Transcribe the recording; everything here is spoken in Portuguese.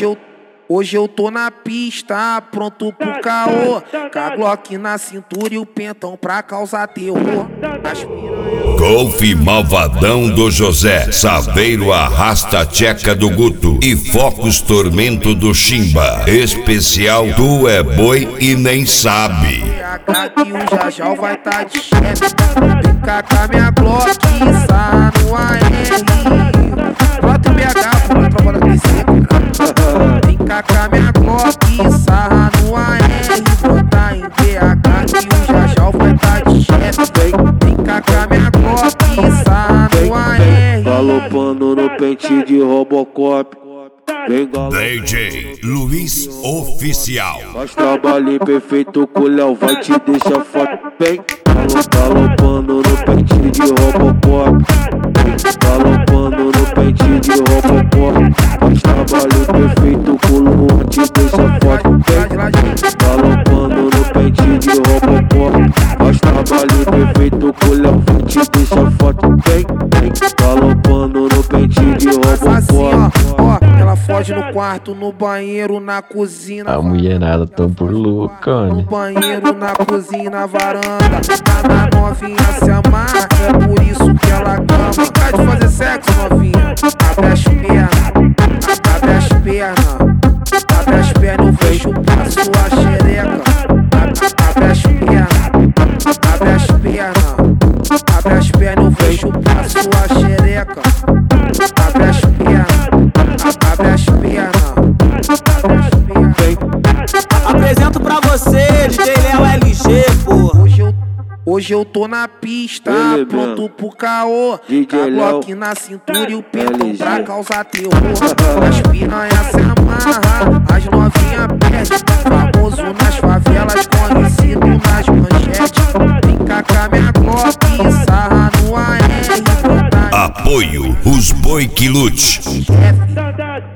Hoje eu tô na pista, pronto pro caô. Com a Glock na cintura e o pentão pra causar terror. Golfe Malvadão do José, Saveiro Arrasta Tcheca do Guto e Focus Tormento do Chimba. Especial Tu é Boi e Nem Sabe. E o Jajal vai tá de chefe. Brinca com a minha Glock e sarra no AR. Bota o BH pra tropa da PC. Brinca com a minha Glock e sarra no AR. Bota em BH e o Jajal vai tá de chefe. Brinca com a minha Glock e sarra no AR. Galopando no pente de Robocop. DJ Luiz Oficial. Faz trabalho perfeito com o Léo, vai te deixar foto. Vem galopando no pente de Robocop. Galopando no pente de Robocop. Faz trabalho perfeito com o Luan, te deixa foto. Vem galopando no pente de Robocop. Faz trabalho perfeito com o Léo, vai te deixar foto. Vem galopando no pente de Robocop. Ela foge no quarto, no banheiro, na cozinha. A mulherada tão por louca, No né? banheiro, na cozinha, na varanda. Cada novinha se amarra, é por isso que ela cama. Fica de fazer sexo, novinha. Abre as pernas, abre as pernas. Abre as pernas, eu vejo pra sua xereca. Abre as pernas, abre as pernas. Abre as pernas, eu vejo pra sua xereca. Abre as pernas, abre as pernas. Apresento pra você, DJ Léo LG, porra. Hoje eu tô na pista, pronto pro caô. Com a Glock na cintura e o pentão pra causar terror. As piranhas se amarra, as novinha pede. Famoso nas favelas, conhecido nas manchetes. Brinca com a minha Glock e sarra no AR. Apoio Os Boi que Lute.